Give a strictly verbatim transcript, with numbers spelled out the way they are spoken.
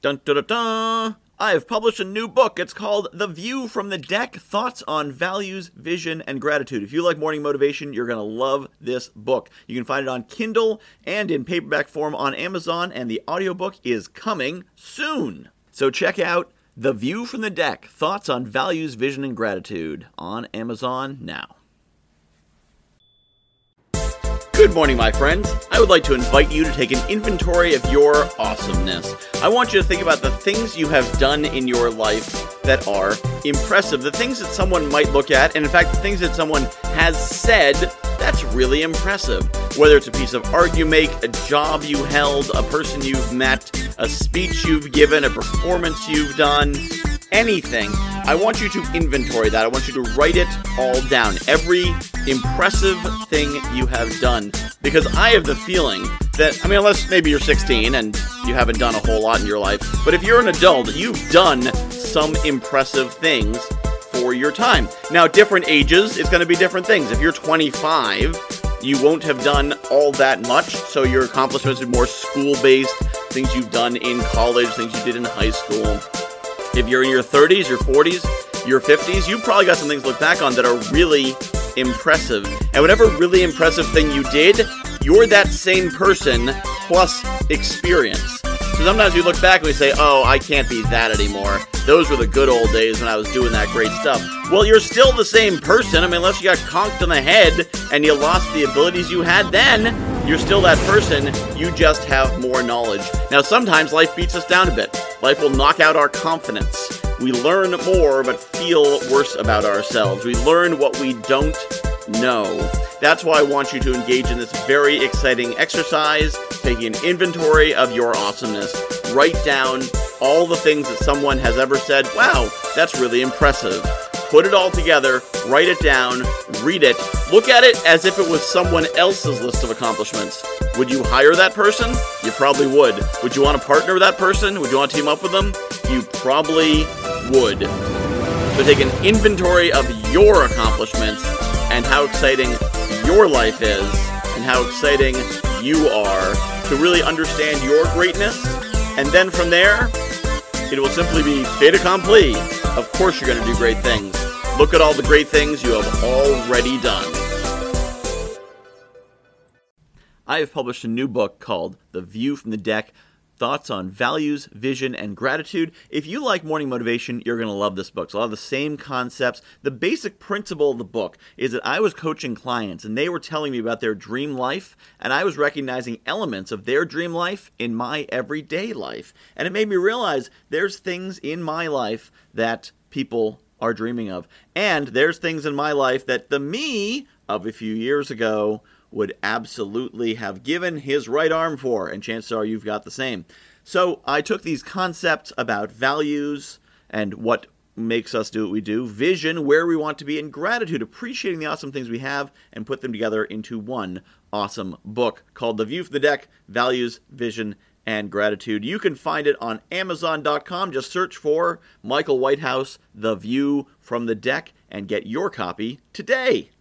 Dun dun dun dun! I have published a new book. It's called The View from the Deck, Thoughts on Values, Vision, and Gratitude. If you like morning motivation, you're going to love this book. You can find it on Kindle and in paperback form on Amazon, and the audiobook is coming soon. So check out The View from the Deck, Thoughts on Values, Vision, and Gratitude on Amazon now. Good morning, my friends. I would like to invite you to take an inventory of your awesomeness. I want you to think about the things you have done in your life that are impressive, the things that someone might look at, and in fact, the things that someone has said that's really impressive. Whether it's a piece of art you make, a job you held, a person you've met, a speech you've given, a performance you've done, anything. I want you to inventory that. I want you to write it all down. Every impressive thing you have done. Because I have the feeling that, I mean, unless maybe you're sixteen and you haven't done a whole lot in your life, but if you're an adult, you've done some impressive things for your time. Now, at different ages, it's going to be different things. If you're twenty-five, you won't have done all that much, so your accomplishments are more school-based, things you've done in college, things you did in high school. If you're in your thirties, your forties, your fifties, you've probably got some things to look back on that are really impressive. And whatever really impressive thing you did, you're that same person plus experience. So sometimes we look back and we say, oh, I can't be that anymore. Those were the good old days when I was doing that great stuff. Well, you're still the same person. I mean, unless you got conked on the head and you lost the abilities you had then, you're still that person. You just have more knowledge. Now, sometimes life beats us down a bit. Life will knock out our confidence. We learn more but feel worse about ourselves. We learn what we don't know. That's why I want you to engage in this very exciting exercise, taking an inventory of your awesomeness. Write down all the things that someone has ever said, wow, that's really impressive. Put it all together, write it down, read it, look at it as if it was someone else's list of accomplishments. Would you hire that person? You probably would. Would you want to partner with that person? Would you want to team up with them? You probably would. So take an inventory of your accomplishments and how exciting your life is and how exciting you are to really understand your greatness. And then from there, it will simply be fait accompli. Of course you're going to do great things. Look at all the great things you have already done. I have published a new book called The View from the Deck, Thoughts on Values, Vision, and Gratitude. If you like morning motivation, you're going to love this book. It's a lot of the same concepts. The basic principle of the book is that I was coaching clients, and they were telling me about their dream life, and I was recognizing elements of their dream life in my everyday life. And it made me realize there's things in my life that people are dreaming of. And there's things in my life that the me of a few years ago would absolutely have given his right arm for, and chances are you've got the same. So I took these concepts about values and what makes us do what we do, vision, where we want to be, and gratitude, appreciating the awesome things we have, and put them together into one awesome book called The View from the Deck, Values, Vision, and Gratitude. You can find it on Amazon dot com. Just search for Michael Whitehouse, The View from the Deck, and get your copy today.